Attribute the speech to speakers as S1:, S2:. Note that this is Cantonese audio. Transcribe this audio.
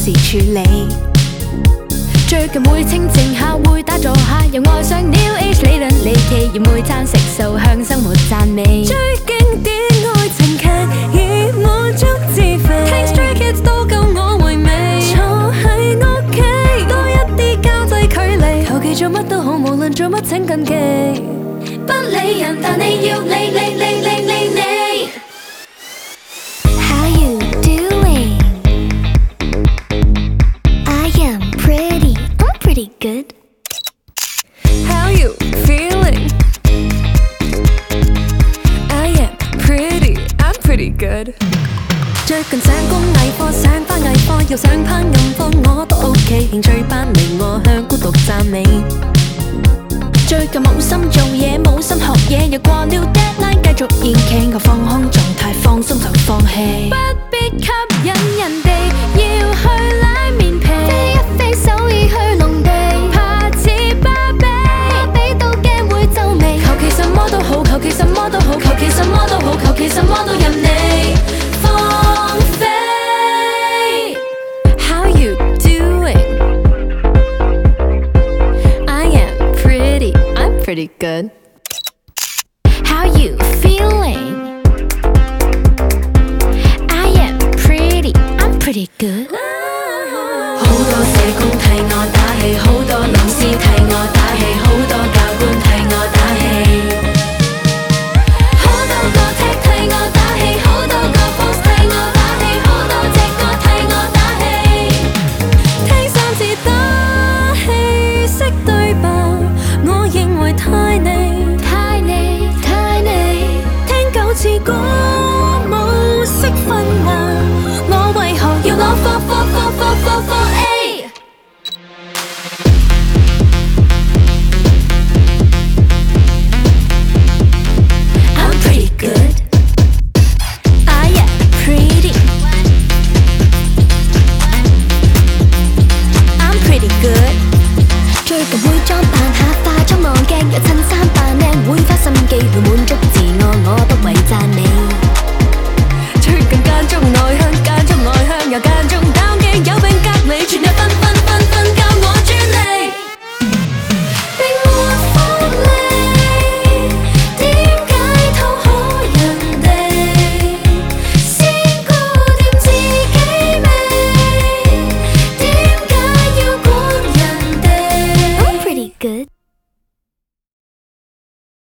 S1: 事處理。最近會清靜下，會打坐下，又愛上 New Age 理論離奇，而每餐食素向生活讚美。最經典愛情劇以滿足自肥，聽 Stray Kids 都夠我回味。坐喺屋企多一啲交際距離，求其做乜都好，無論做乜請緊記。不理人，但你要理。How you doing? I am pretty. I'm pretty good. How you feeling? I am pretty. I'm pretty good. 最近上工藝課，上翻藝課，又上烹飪課，我都 OK。興趣班令我向孤獨讚美。最近冇心做嘢，冇心學嘢，又過了 deadline， 繼續延期，我放空狀態，放鬆就放棄。不必吸引人哋，要去拉麵皮，飛一飛首爾去農地，怕似芭比，芭比都驚會皺眉。求其什麼都好，求其什麼都好，求其什麼都好，求其什麼都任你放飛。How you doing? Pretty good. How you feeling? I am pretty. I'm pretty good. 好多社工替我打氣，好多老師替我打氣，好多